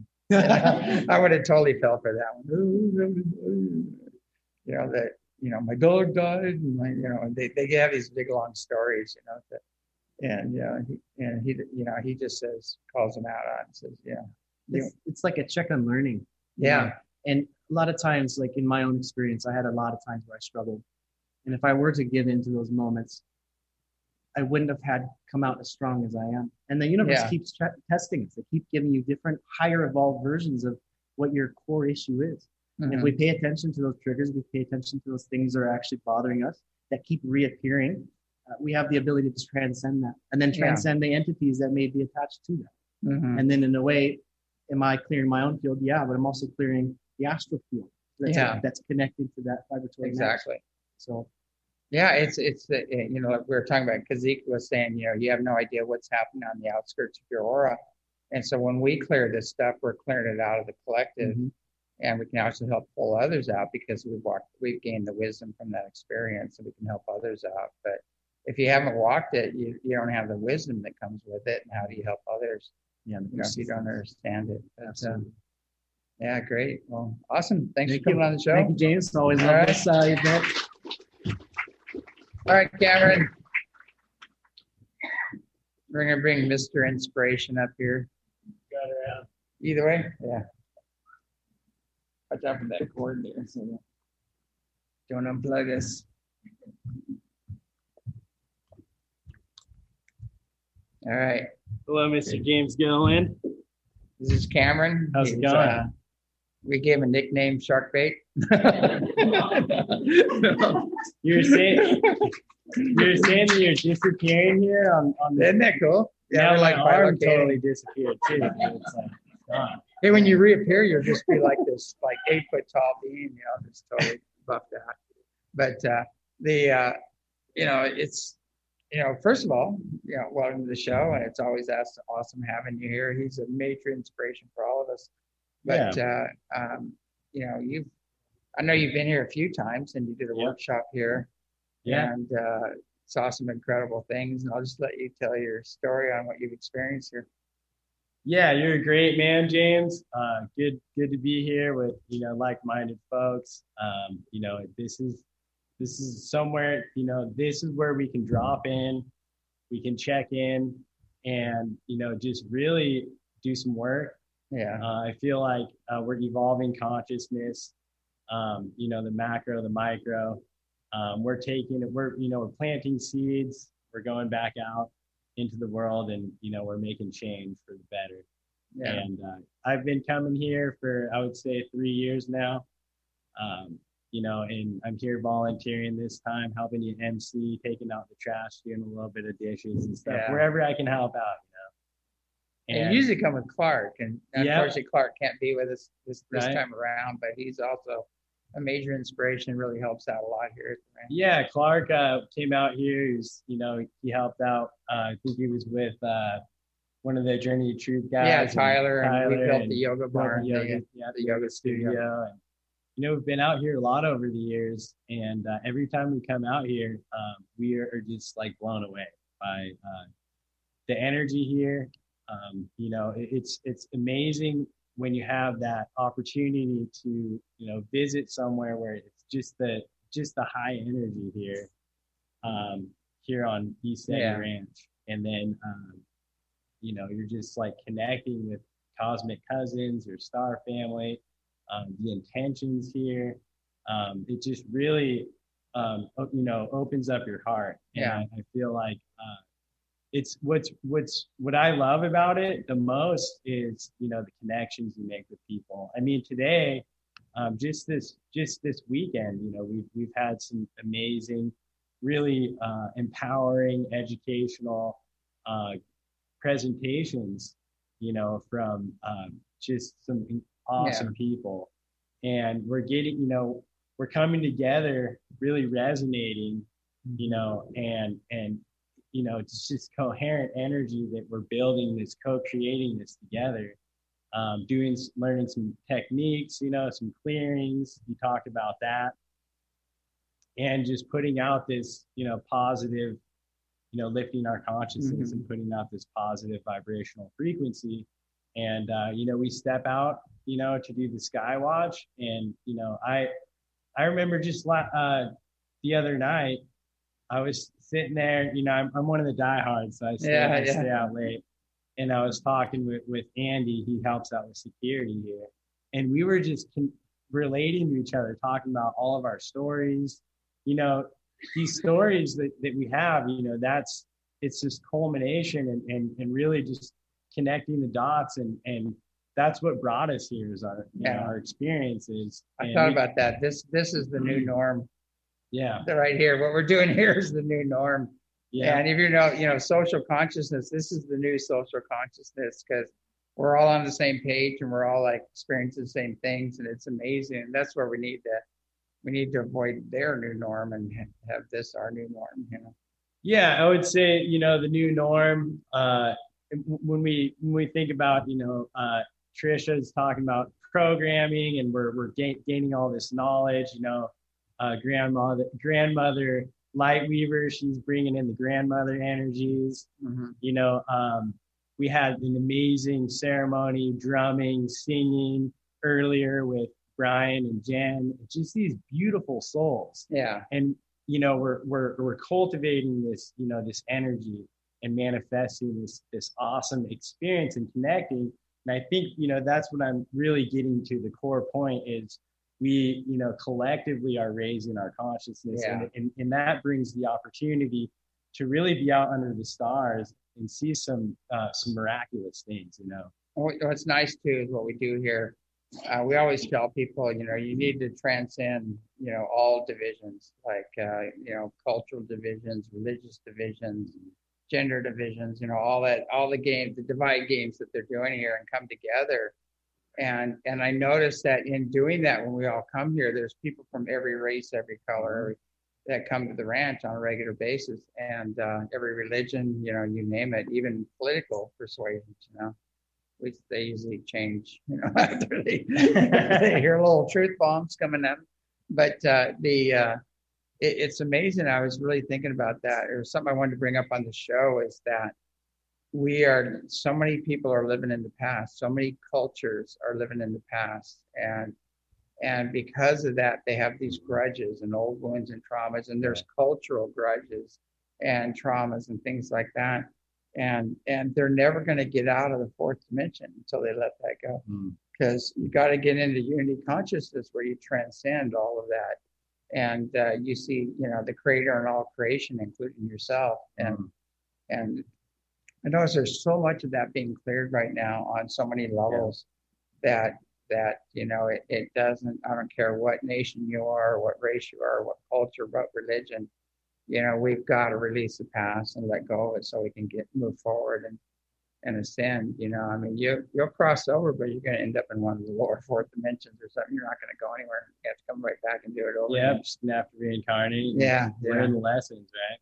I would have totally fell for that one. You know that. You know, my dog died, and my, you know, they they have these big long stories. You know, that, and you know, he, and he, you know, he just says, calls them out on, and says, yeah, you It's, it's like a check on learning. you yeah, know? And a lot of times, like in my own experience, I had a lot of times where I struggled. And if I were to give into those moments, I wouldn't have had come out as strong as I am. And the universe Yeah. keeps ch- testing us. They keep giving you different, higher evolved versions of what your core issue is. And if Mhm. we pay attention to those triggers, we pay attention to those things that are actually bothering us that keep reappearing, uh, we have the ability to transcend that and then Yeah. transcend the entities that may be attached to that. Mhm. And then in a way, am I clearing my own field? Yeah, but I'm also clearing the astral field that's, Yeah. that's connected to that vibratory match. Exactly. So Yeah, it's it's uh, you know, like we were talking about, Kazik was saying, you know, you have no idea what's happening on the outskirts of your aura, and so when we clear this stuff, we're clearing it out of the collective, Mhm. and we can also help pull others out because we've walked, we've gained the wisdom from that experience, and we can help others out. But if you haven't walked it, you you don't have the wisdom that comes with it, and how do you help others? yeah, You know, if you don't understand it. But, uh, Absolutely. yeah, great. Well, awesome. Thanks Thank for coming you. on the show. Thank you, James. Always All love right. this uh, event. All right, Cameron. We're gonna bring Mister Inspiration up here. Got her out. Either way, yeah. Watch out for that cord there. So don't unplug us. All right. Hello, Mister James Gilliland. This is Cameron. How's it He's, going? uh, we gave him a nickname, Sharkbait. You were saying you were saying that you're disappearing here on on the. Isn't that cool? Now we're my arm bilocating. totally disappeared too. It's like gone. Hey, when you reappear, you'll just be like this, like eight foot tall being, you know, just totally buffed out. But uh, the, uh, you know, it's, you know, first of all, you know, welcome to the show, and it's always as- awesome having you here. He's a major inspiration for all of us. But uh, um, you know, you've, I know you've been here a few times, and you did a Yeah. workshop here, Yeah. and uh, saw some incredible things. And I'll just let you tell your story on what you've experienced here. Yeah, you're a great man, James. Uh, good, good to be here with you know like-minded folks. Um, you know, this is this is somewhere. You know, this is where we can drop in, we can check in, and you know, just really do some work. Yeah. Uh, I feel like uh, we're evolving consciousness. Um, you know, the macro, the micro. Um, we're taking it. We're you know we're planting seeds. We're going back out into the world, and you know we're making change for the better. Yeah. And uh, I've been coming here for I would say three years now. Um, you know, and I'm here volunteering this time, helping you M C, taking out the trash, doing a little bit of dishes and stuff, Yeah. wherever I can help out. You know. And you usually come with Clark, and Yeah. unfortunately Clark can't be with us this, this Right. time around, but he's also a major inspiration. Really helps out a lot here at the ranch. Yeah, Clark uh, came out here. He's, you know, he helped out. Uh, I think he was with uh, one of the Journey to Truth guys. Yeah, Tyler, and, Tyler we built and the yoga barn, the yoga, the, yeah, the yoga studio. studio. And, you know, we've been out here a lot over the years, and uh, every time we come out here, um, we are, are just like blown away by uh, the energy here. Um, you know, it, it's it's amazing when you have that opportunity to, you know, visit somewhere where it's just the just the high energy here, um, here on East Eddy Yeah. Ranch, and then um, you know, you're just like connecting with cosmic cousins or star family. Um, the intentions here, um, it just really, um, o- you know, opens up your heart. And Yeah. I, I feel like uh, it's what's what's what I love about it the most is, you know, the connections you make with people. I mean, today, um, just this just this weekend, you know, we've we've had some amazing, really uh, empowering, educational uh, presentations, you know, from um, just some awesome people. And we're getting, you know, we're coming together, really resonating, you know, and, and, you know, it's just coherent energy that we're building this, co-creating this together, um, doing, learning some techniques, you know, some clearings. You talked about that. And just putting out this, you know, positive, you know, lifting our consciousness Mm-hmm. and putting out this positive vibrational frequency. And, uh, you know, we step out, you know, to do the sky watch. And, you know, I, I remember just la- uh, the other night, I was sitting there, you know, I'm, I'm one of the diehards, so I stay, Yeah, I yeah. stay out late. And I was talking with, with Andy, he helps out with security here. And we were just con- relating to each other, talking about all of our stories, you know, these stories that, that we have, you know, that's, it's this culmination and, and, and really just connecting the dots. And, and that's what brought us here is our, you know, Yeah. our experiences. I And thought we- about that. This this is the new norm. Yeah. Right here. What we're doing here is the new norm. Yeah. And if you know, you know, social consciousness, this is the new social consciousness because we're all on the same page and we're all like experiencing the same things, and it's amazing. And that's where we need to we need to avoid their new norm and ha- have this our new norm. You know. Yeah, I would say, you know, the new norm, uh, when we when we think about, you know, uh, Trisha's talking about programming and we're we're gain, gaining all this knowledge, you know, uh, grandmother grandmother Lightweaver, she's bringing in the grandmother energies. Mm-hmm. You know, um, we had an amazing ceremony, drumming, singing earlier with Brian and Jen, just these beautiful souls. Yeah. And, you know, we're, we're, we're cultivating this, you know, this energy and manifesting this, this awesome experience and connecting. And I think, you know, that's what I'm really getting to. The core point is we, you know, collectively are raising our consciousness. Yeah. And, and, and that brings the opportunity to really be out under the stars and see some, uh, some miraculous things, you know. What- What's nice too is what we do here. Uh, we always tell people, you know, you need to transcend, you know, all divisions, like, uh, you know, cultural divisions, religious divisions, gender divisions, you know, all that, all the games, the divide games that they're doing here, and come together. And and I noticed that in doing that, when we all come here, there's people from every race, every color, that come to the ranch on a regular basis, and uh, every religion, you know, you name it, even political persuasions, you know. Which they usually change, you know, after they, they hear little truth bombs coming at them. But uh, the uh, it, it's amazing. I was really thinking about that. It was something I wanted to bring up on the show is that we are, so many people are living in the past. So many cultures are living in the past. And and because of that, they have these grudges and old wounds and traumas. And there's cultural grudges and traumas and things like that. And and they're never going to get out of the fourth dimension until they let that go. Because you got to get into unity consciousness where you transcend all of that. And uh, you see, you know, the creator and all creation, including yourself. And and I notice there's so much of that being cleared right now on so many levels that that, you know, it, it doesn't, I don't care what nation you are, what race you are, what culture, what religion, you know, we've got to release the past and let go of it so we can get move forward. And and ascend. You know, I mean, you you'll cross over, but you're going to end up in one of the lower fourth dimensions or something. You're not going to go anywhere. You have to come right back and do it over. Yeah, again. just gonna have to reincarnate. and Yeah, learn yeah. the lessons, right?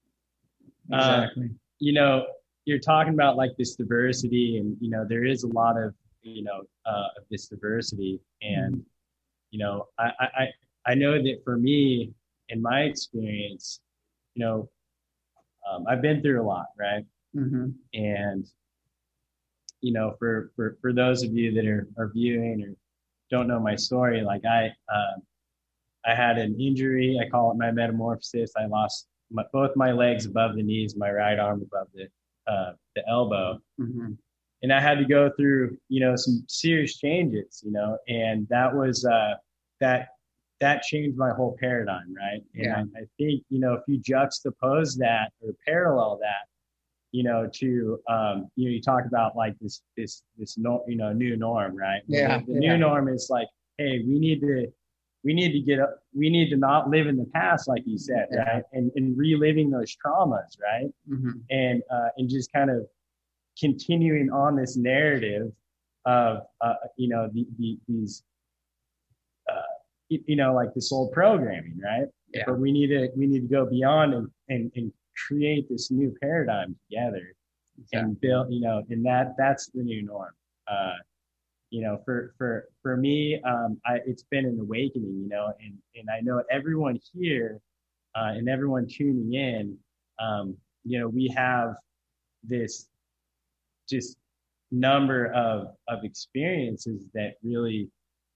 Exactly. Uh, you know, you're talking about like this diversity, and you know, there is a lot of you know uh, of this diversity, and you know, I I I know that for me, in my experience, you know, um, I've been through a lot, right? Mm-hmm. And you know, for for for those of you that are are viewing or don't know my story, like I um, I had an injury. I call it my metamorphosis. I lost my, both my legs above the knees, my right arm above the uh, the elbow, Mm-hmm. and I had to go through, you know, some serious changes, you know, and that was uh, that that changed my whole paradigm, right? And Yeah. I, I think, you know, if you juxtapose that or parallel that, you know, to um, you know, you talk about like this this this no, you know, new norm, right? Yeah, The, the yeah. new norm is like, hey, we need to we need to get up, we need to not live in the past, like you said, Yeah. right? And and reliving those traumas, right? Mm-hmm. And uh, and just kind of continuing on this narrative of uh, you know the, the, these uh, you, you know like this old programming, right? Yeah. But we need to we need to go beyond and and, and create this new paradigm together and build, you know, and that that's the new norm. Uh, you know, for for for me, um, I, it's been an awakening, you know, and and I know everyone here uh, and everyone tuning in, um, you know, we have this just number of of experiences that really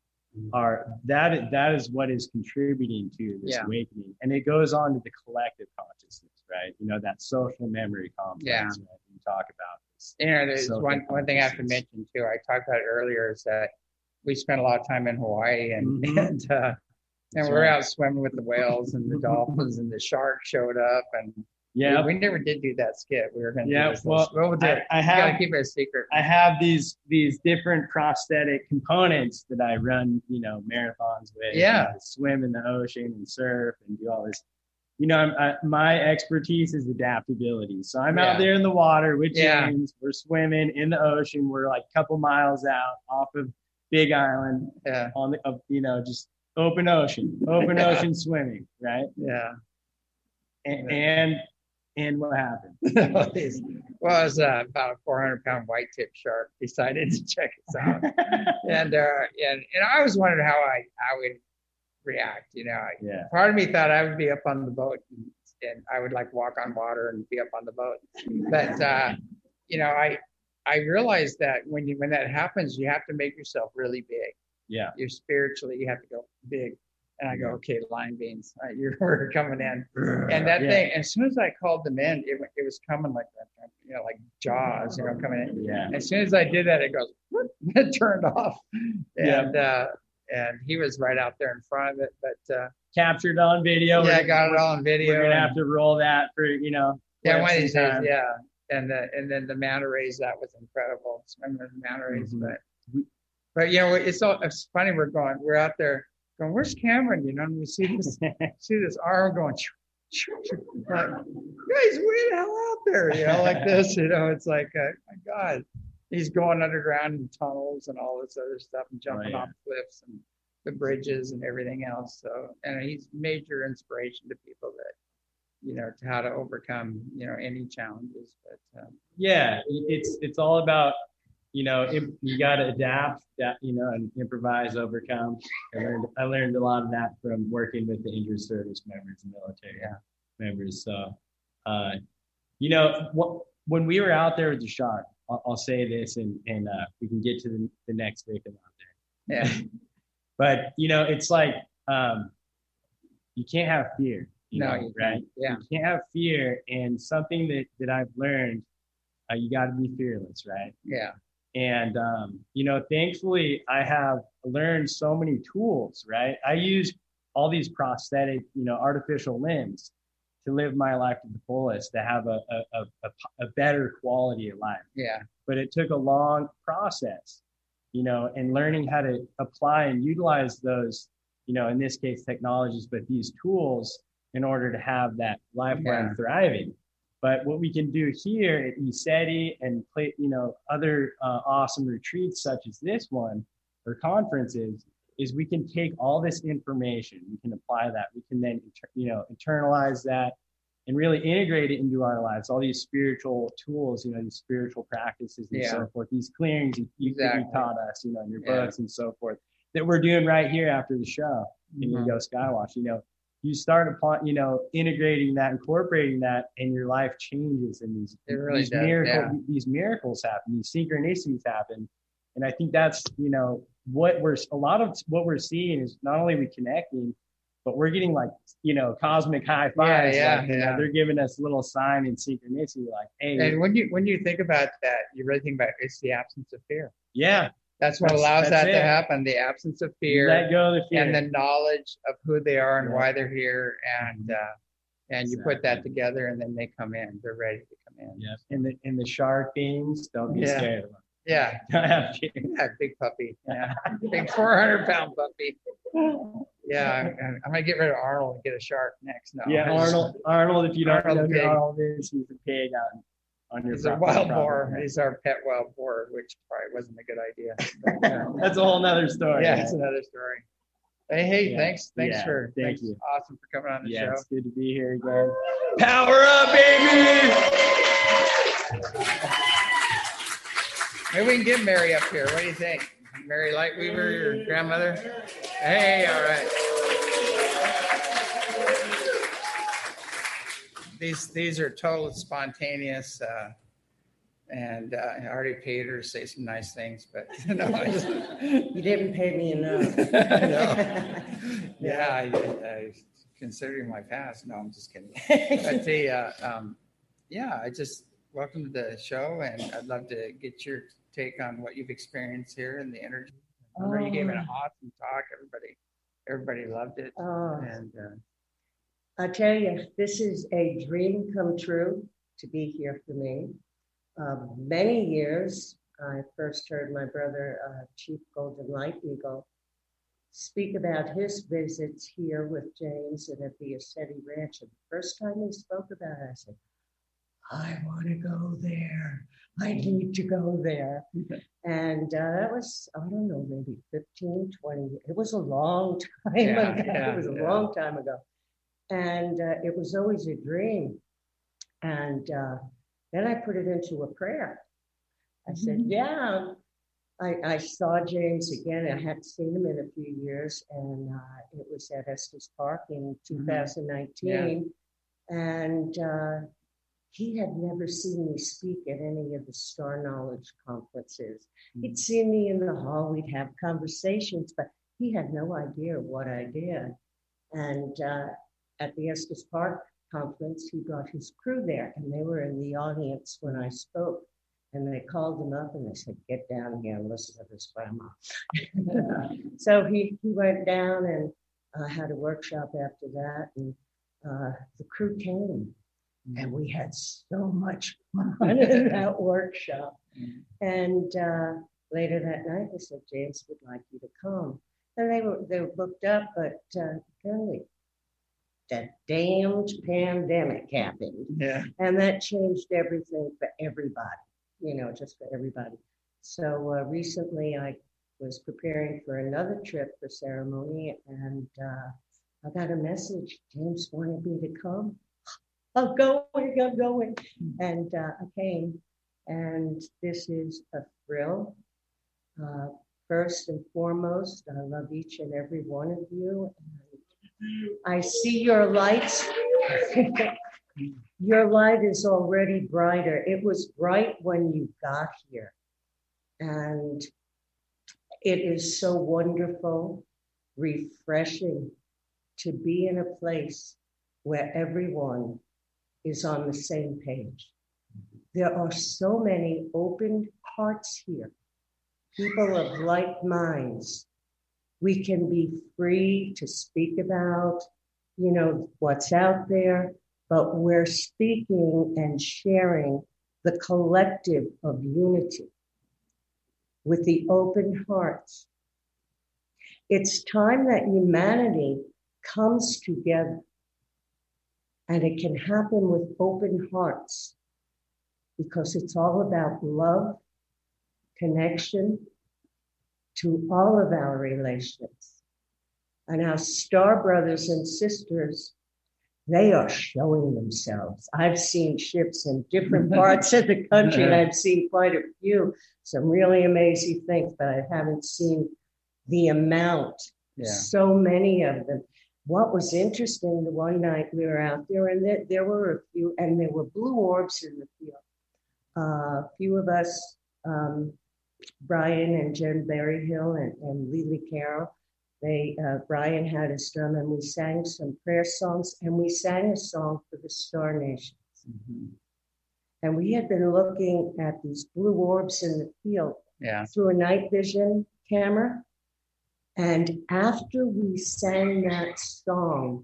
are that that is what is contributing to this Yeah. awakening, and it goes on to the collective consciousness, right? You know, that social memory complex. Yeah. Right? You talk about this. You know, there's social one one thing I have to consciousness. mention too. I talked about it earlier is that we spent a lot of time in Hawaii, and Mhm. and uh, and That's we we're right. out swimming with the whales and the dolphins, and the shark showed up, and Yeah. we, we never did do that skit. We were going to Yeah, do this. well, we'll do I- it. I You have- gotta keep it a secret. I have these these different prosthetic components that I run, you know, marathons with. Yeah. You know, swim in the ocean and surf and do all this. You know, I'm, I, my expertise is adaptability. So I'm Yeah. out there in the water with Yeah. James. We're swimming in the ocean. We're like a couple miles out off of Big Island Yeah, on the, of, you know, just open ocean, open Yeah. ocean swimming, right? yeah. And and, and what happened? well, it was uh, about a four hundred pound white tip shark decided to check us out, and uh, and and I always wondered how I I would react. You know, I, Yeah. part of me thought I would be up on the boat and, and I would like walk on water and be up on the boat, but uh, you know, I I realized that when you when that happens, you have to make yourself really big. Yeah. You're spiritually, you have to go big. And I go, okay, line beans, uh, you're we're coming in. And that Yeah. thing, as soon as I called them in, it, wa- it was coming like that, you know, like Jaws, you know, coming in. Yeah. As soon as I did that, it goes, whoop, it turned off. Yeah. And uh, and he was right out there in front of it. But uh, Captured on video. yeah, I We're- got it all on video. We're gonna and- have to roll that for, you know. yeah, one of some these days, time. yeah. And the, and then the manta rays, that was incredible. Swimming with the manta rays, Mhm. but but you know, it's all it's funny. We're going, we're out there going, where's Cameron? You know, and we see this see this arm going, like, guys, way the hell out there, you know, like this. You know, it's like, uh, my God, he's going underground in tunnels and all this other stuff and jumping Oh, yeah. off cliffs and the bridges and everything else. So, and he's major inspiration to people that, you know, to how to overcome, you know, any challenges. But um, Yeah, it's it's all about, you know, im- you got to adapt, that you know, and improvise, overcome. I learned I learned a lot of that from working with the injured service members and military Yeah. members. So, uh, you know, wh- when we were out there with the shark, I'll, I'll say this, and and uh, we can get to the, the next victim out there. yeah, But you know, it's like um, you can't have fear. You No, know, you right? can't. Yeah. You can't have fear, and something that that I've learned, uh, you got to be fearless, right? yeah, And, um, you know, thankfully I have learned so many tools, right? I use all these prosthetic, you know, artificial limbs to live my life to the fullest, to have a, a, a, a- a better quality of life. yeah, But it took a long process, you know, and learning how to apply and utilize those, you know, in this case, technologies, but these tools in order to have that lifelong Yeah. thriving. But what we can do here at ECETI and play, you know, other uh, awesome retreats such as this one or conferences, is we can take all this information, we can apply that, we can then, you know, internalize that and really integrate it into our lives. All these spiritual tools, you know, these spiritual practices and Yeah. so forth, these clearings you, you, that Exactly. you taught us, you know, in your Yeah. books and so forth, that we're doing right here after the show in your Mhm. Go Skywatch. You know, you start upon, you know, integrating that, incorporating that, and your life changes, and these It really these does, miracle yeah. these miracles happen, these synchronicities happen. And I think that's, you know, what we're a lot of what we're seeing is not only we connecting, but we're getting like, you know, cosmic high fives. Yeah, like, you yeah. know, they're giving us a little sign and synchronicity, like, hey, And when you when you think about that, you really think about it's the absence of fear. yeah, That's what That's- allows that's that to it. happen, the absence of fear let go of the fear. and the knowledge of who they are and Yeah. why they're here. And uh, and you put that Exactly. together, and then they come in. They're ready to come in. Yeah, and the and the shark beings, don't be Yeah. scared of them. Yeah. Don't have fear. Yeah, big puppy. Yeah. Big four hundred pound puppy. Yeah, I'm, I'm I'm gonna get rid of Arnold and get a shark next. No, Yeah, I just- Arnold. Arnold, if you don't Arnold know who pig. Arnold is, he's a pig on on your He's a property- wild property. boar. He's our pet wild boar, which probably wasn't a good idea. But, uh, That's a whole nother story. yeah, man. it's another story. Hey, hey, Yeah. thanks, thanks Yeah, for, thank thanks, you. awesome for coming on the Yeah, show. it's good to be here again. Power up, baby! Maybe we can get Mary up here. What do you think? Mary Lightweaver, your grandmother? Hey, all right. These these are total spontaneous, uh, and uh, I already paid her to say some nice things, but no, I just, You didn't pay me enough. no. Yeah, I, I, considering my past, no, I'm just kidding. But the, uh, um, yeah, I just welcome to the show, and I'd love to get your take on what you've experienced here and the energy. I remember you gave an awesome talk. Everybody, everybody loved it, Oh, and uh, I tell you, this is a dream come true to be here for me. Uh, many years, I first heard my brother, uh, Chief Golden Light Eagle, speak about his visits here with James and at the ECETI Ranch. And the first time he spoke about it, I said, I want to go there. I need to go there. And uh, that was, I don't know, maybe fifteen, twenty. It was a long time Yeah, ago. yeah, it was a yeah. long time ago. And uh, it was always a dream. And uh, then I put it into a prayer. I said, yeah. I, I saw James again. I hadn't seen him in a few years. And uh, it was at Estes Park in two thousand nineteen. And uh, he had never seen me speak at any of the Star Knowledge conferences. He'd seen me in the hall, we'd have conversations, but he had no idea what I did. And uh, at the Estes Park conference, he brought his crew there, and they were in the audience when I spoke. And they called him up and they said, get down here and listen to this grandma. So he, he went down and uh, had a workshop after that. And uh, the crew came. And we had so much fun in that workshop. And uh, later that night, they said, James would like you to come. And they were they were booked up, but uh, golly, that damned pandemic happened. yeah, And that changed everything for everybody, you know, just for everybody. So uh, recently I was preparing for another trip for ceremony, and uh, I got a message, James wanted me to come. I'm going, I'm going. And uh, I came, and this is a thrill. Uh, first and foremost, I love each and every one of you. And I see your lights. Your light is already brighter. It was bright when you got here. And it is so wonderful, refreshing to be in a place where everyone is on the same page. There are so many open hearts here, people of like minds. We can be free to speak about, you know, what's out there, but we're speaking and sharing the collective of unity with the open hearts. It's time that humanity comes together And it can happen with open hearts because it's all about love, connection to all of our relations. And our star brothers and sisters, they are showing themselves. I've seen ships in different parts of the country, and I've seen quite a few, some really amazing things, but I haven't seen the amount, Yeah. so many of them. What was interesting, the one night we were out there, and there, there were a few, and there were blue orbs in the field. Uh, a few of us, um, Brian and Jen Berryhill and, and Lily Carroll, they, uh, Brian had his drum, and we sang some prayer songs, and we sang a song for the Star Nations. Mm-hmm. And we had been looking at these blue orbs in the field Yeah. through a night vision camera. And after we sang that song,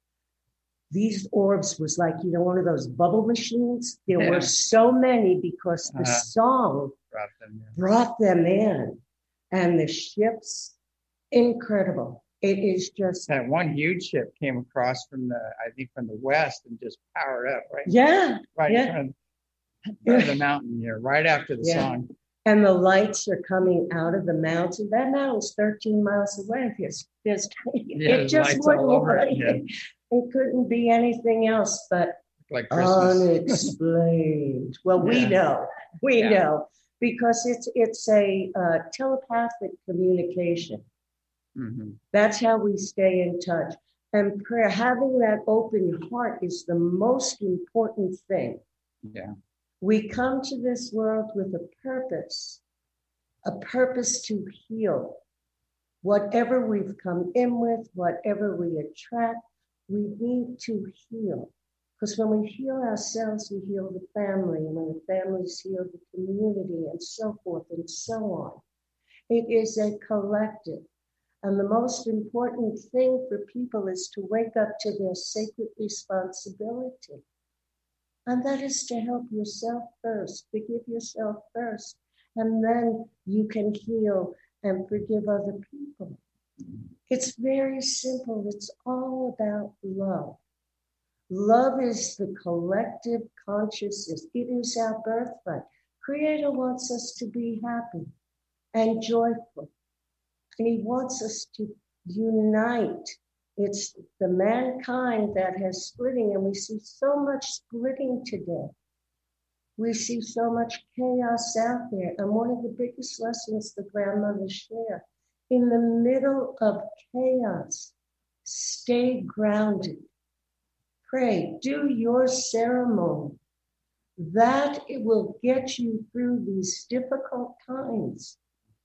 these orbs was like, you know, one of those bubble machines. There Yeah. were so many because the Uh-huh. song Brought them in. brought them in. And the ships, incredible. It is just, That one huge ship came across from the, I think from the west and just powered up right, yeah, right yeah. in front of, in front of the mountain here, right after the Yeah. song. And the lights are coming out of the mountain. That mountain's thirteen miles away. There's, there's, Yeah, it there's just lights all wouldn't over work. it, yeah. It couldn't be anything else but Like Christmas. unexplained. Well, we Yeah. know, we Yeah. know, because it's it's a uh, telepathic communication. Mm-hmm. That's how we stay in touch. And prayer, having that open heart is the most important thing. Yeah. We come to this world with a purpose, a purpose to heal. Whatever we've come in with, whatever we attract, we need to heal. Because when we heal ourselves, we heal the family, and when the families heal the community, and so forth and so on. It is a collective. And the most important thing for people is to wake up to their sacred responsibility. And that is to help yourself first, forgive yourself first, and then you can heal and forgive other people. It's very simple. It's all about love. Love is the collective consciousness. It is our birthright. Creator wants us to be happy and joyful. And he wants us to unite. It's the mankind that has splitting, and we see so much splitting today. We see so much chaos out there. And one of the biggest lessons the grandmothers share, in the middle of chaos, stay grounded. Pray, do your ceremony. That it will get you through these difficult times.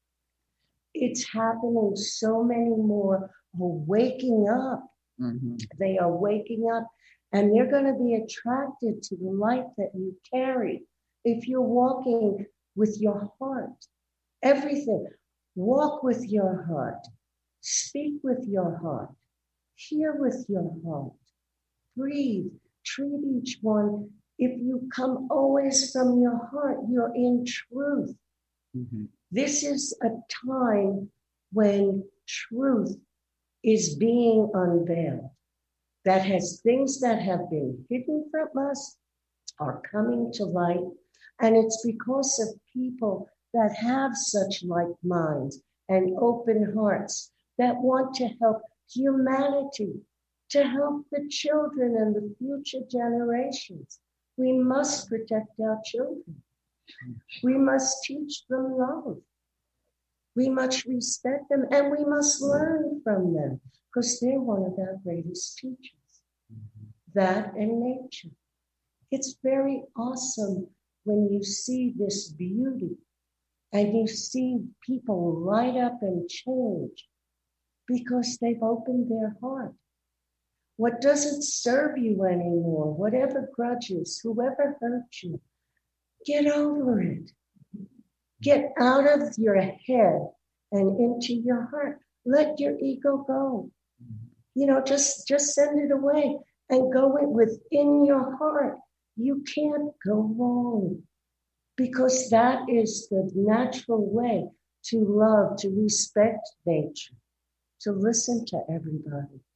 It's happening. So many more are waking up. Mm-hmm. They are waking up, and they're going to be attracted to the light that you carry. If you're walking with your heart, everything, walk with your heart, speak with your heart, hear with your heart, breathe, treat each one. If you come always from your heart, you're in truth. Mm-hmm. This is a time when truth is being unveiled. That has things that have been hidden from us are coming to light. And it's because of people that have such like minds and open hearts that want to help humanity, to help the children and the future generations. We must protect our children. We must teach them love. We must respect them, and we must learn from them, because they're one of our greatest teachers. Mm-hmm. That and nature. It's very awesome when you see this beauty and you see people light up and change because they've opened their heart. What doesn't serve you anymore, whatever grudges, whoever hurt you, get over it. Get out of your head and into your heart. Let your ego go. You know, just, just send it away and go it within your heart. You can't go wrong, because that is the natural way to love, to respect nature, to listen to everybody.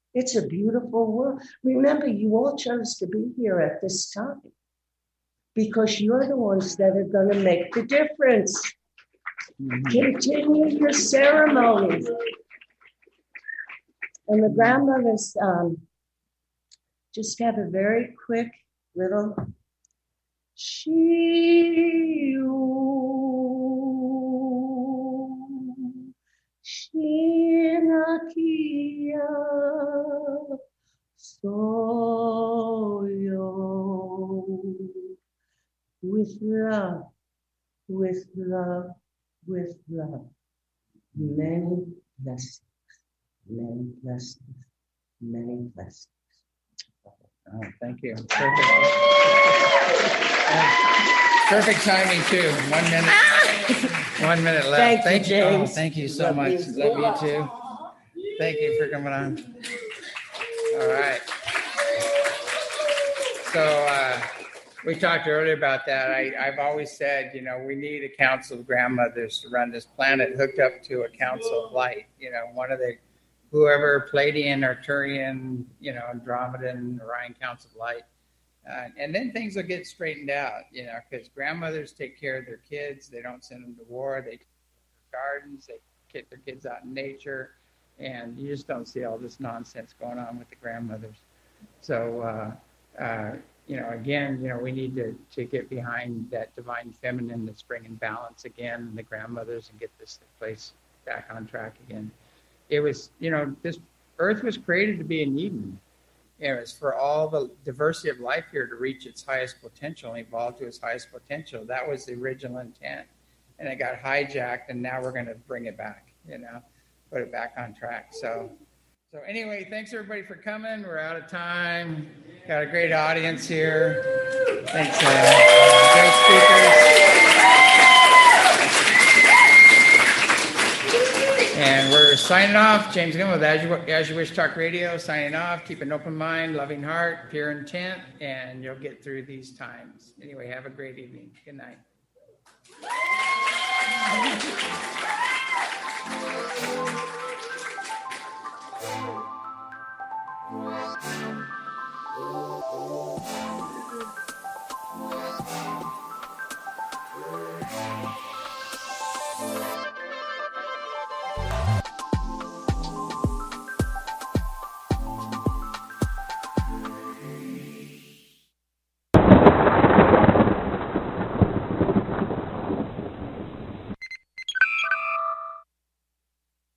It's a beautiful world. Remember, you all chose to be here at this time because you're the ones that are going to make the difference. Mm-hmm. Continue your ceremonies. And the grandmothers um, just have a very quick little Shiu, Shinakia, Soyo. With love, with love, with love. Many blessings, many blessings, many blessings. Oh, thank you. Perfect. Perfect timing too. One minute. One minute left. Thank, thank you, you. James. Oh, thank you so Love much. you. Love you too. Thank you for coming on. All right. So uh, we talked earlier about that. I, I've always said, you know, we need a council of grandmothers to run this planet hooked up to a council of light. You know, one of the whoever, Pleiadian, Arcturian, you know, Andromedan, Orion Council of Light. Uh, and then things will get straightened out, you know, because grandmothers take care of their kids. They don't send them to war. They take care of their gardens. They get their kids out in nature. And you just don't see all this nonsense going on with the grandmothers. So, uh, uh, you know, again, you know, we need to, to get behind that divine feminine that's bringing balance again in the grandmothers and get this place back on track again. It was, you know, this earth was created to be an Eden. It was for all the diversity of life here to reach its highest potential and evolve to its highest potential. That was the original intent. And it got hijacked, and now we're going to bring it back, you know, put it back on track. So, so anyway, thanks everybody for coming. We're out of time. Got a great audience here. Thanks, uh, great speakers. And we're signing off. James Gunn with As You, As You Wish Talk Radio, signing off. Keep an open mind, loving heart, pure intent, and you'll get through these times. Anyway, have a great evening. Good night.